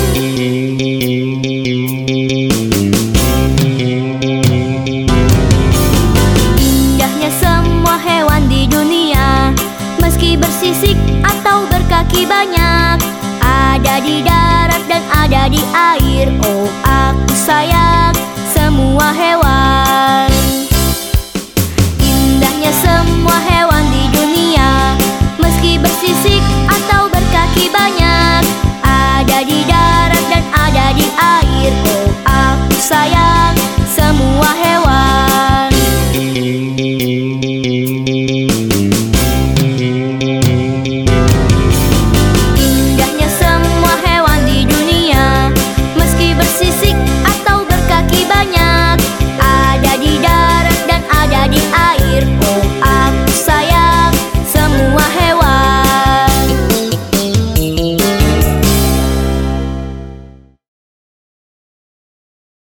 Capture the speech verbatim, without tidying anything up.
Indahnya semua hewan di dunia, meski bersisik atau berkaki banyak, ada di darat dan ada di air. Oh, aku sayang semua hewan. Indahnya semua hewan di dunia, meski bersisik atau